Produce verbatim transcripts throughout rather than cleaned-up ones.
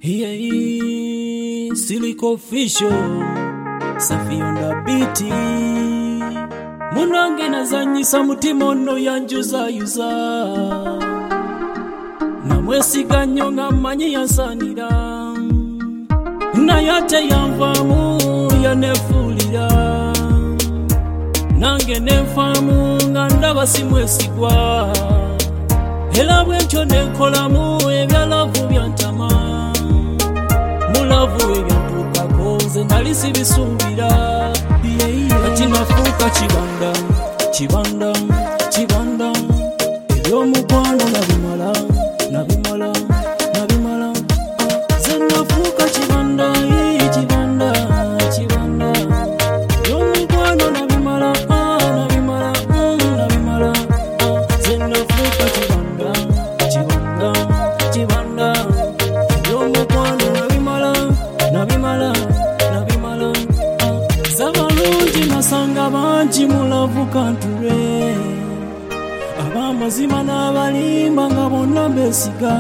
Yeah, Silico Official Safi on the beat. Munange nazanyisa mutima ono yanjuza yuza. Namwesiga nnyo nga mmanyi yansanira. Naye ate yanvaamu yanefuulira. Nange nenfaamu nga ndaba simwesigwa. Era bwentyo nenkolamu ebyalavu byantama. Mulavu ebyantuukako nze nali sibisuubira. Kati nafuuka kibanda, kibanda, kibanda. Ebyomukwano nabimala, nabimala, nabimala. Nze nafuuka kibanda, kibanda, kibanda. Ebyomukwano nabimala, nabimala, nabimala. Nze nafuuka kibanda, kibanda, kibanda. Ebyomukwano nabimala, nabimala, nabimala. Zabalungi nasanga bangi mulavu kanture. Abamazima n'abalimba nga bonna beesiga.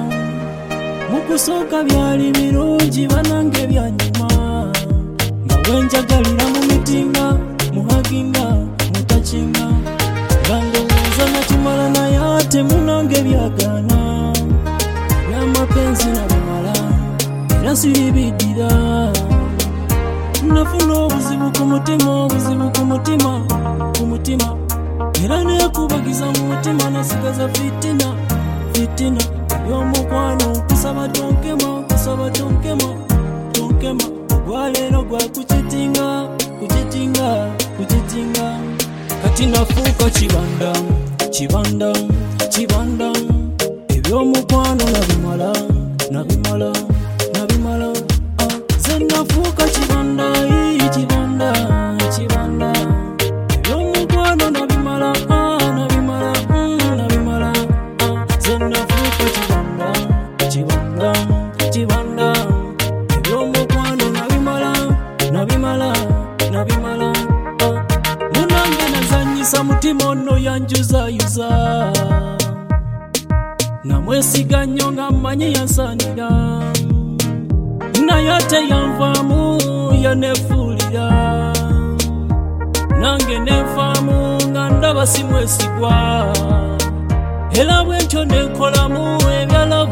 Mukusooka byali birungi banange byanyuma. Nga bwenjagalira mu mitinga, muhaginga, mutakinga. Nga ndowooza nakimala naye ate munange byagaana. Byamapenzi nabimala, era siribidira. Nafuna obuzibu ku mutima, obuzibu ku mutima, ku mutima. Era nekubagiza mu mutima nasigaza fitina, fitina. Ebyomukwano kusaba tonkema, kusaba tonkema, tonkema. Ogwaleero gwa kukitinga, kukitinga, kukitinga. Kati nafuuka kibanda, kibanda, kibanda. Ebyomukwano nabimala, nabimala, nabimala. Nze nafuuka kibanda, kibanda, kibanda. Ebyomukwano nabimala, nabimala, nabimala. Nze nafuuka kibanda, kibanda, kibanda. Ebyomukwano nabimala, nabimala, nabimala. Munange nazanyisa mutima ono yanjuza yuza. Namwesiga nnyo nga mmanyi yansanira. Naye ate yanvaamu yanefuulira. Nange nenfaamu nga ndaba simwesigwa. Era bwentyo nenkolamu ebyalavu